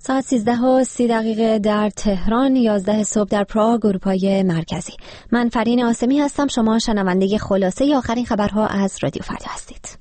ساعت 13:30 در تهران، 11 صبح در پراگ، اروپای مرکزی. من فرین آسمی هستم. شما شنونده خلاصه آخرین خبرها از رادیو فردا هستید.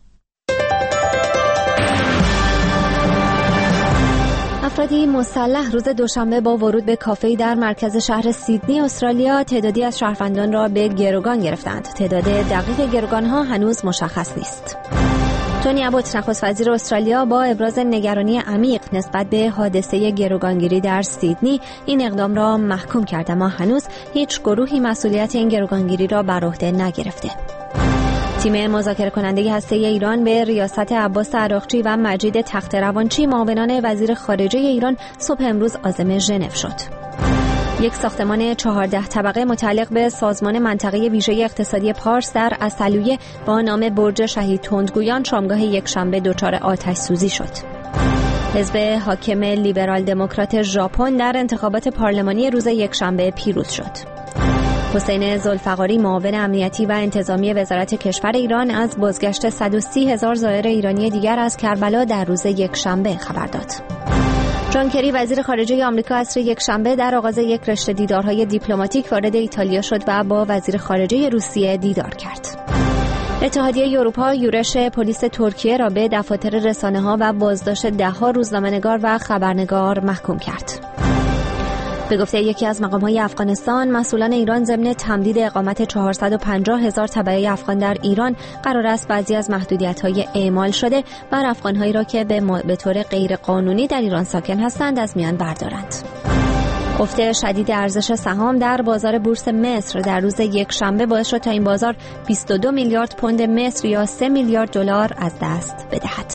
افرادی مسلح روز دوشنبه با ورود به کافه‌ای در مرکز شهر سیدنی استرالیا تعدادی از شهروندان را به گروگان گرفتند. تعداد دقیق گروگان‌ها هنوز مشخص نیست. تونی ابوت نخست وزیر استرالیا با ابراز نگرانی عمیق نسبت به حادثه گروگانگیری در سیدنی این اقدام را محکوم کرد، اما هنوز هیچ گروهی مسئولیت این گروگانگیری را بر عهده نگرفته. تیم مذاکره کننده هسته ایران به ریاست عباس عراقچی و مجید تخت‌روانچی معاونان وزیر خارجه ایران صبح امروز عازم ژنو شد. یک ساختمان 14 طبقه متعلق به سازمان منطقه ویژه اقتصادی پارس در عسلویه با نام برج شهید تندگویان شامگاه یکشنبه دچار آتش سوزی شد. حزب حاکم لیبرال دموکرات ژاپن در انتخابات پارلمانی روز یکشنبه پیروز شد. حسین ذوالفقاری معاون امنیتی و انتظامی وزارت کشور ایران از بازگشت 130,000 زائر ایرانی دیگر از کربلا در روز یکشنبه خبر داد. جان کری وزیر خارجه آمریکا عصر یکشنبه در آغاز یک رشته دیدارهای دیپلماتیک وارد ایتالیا شد و با وزیر خارجه روسیه دیدار کرد. اتحادیه اروپا یورش پلیس ترکیه را به دفاتر رسانه‌ها و بازداشت 10 روزنامه‌نگار و خبرنگار محکوم کرد. به گفته یکی از مقام‌های افغانستان، مسئولان ایران ضمن تمدید اقامت 450,000 تبعه افغان در ایران قرار است بعضی از محدودیت‌های اعمال شده بر افغان‌هایی را که به طور غیرقانونی در ایران ساکن هستند از میان بردارند. افت شدید ارزش سهام در بازار بورس مصر در روز یکشنبه باعث شد تا این بازار 22 میلیارد پوند مصر یا 3 میلیارد دلار از دست بدهد.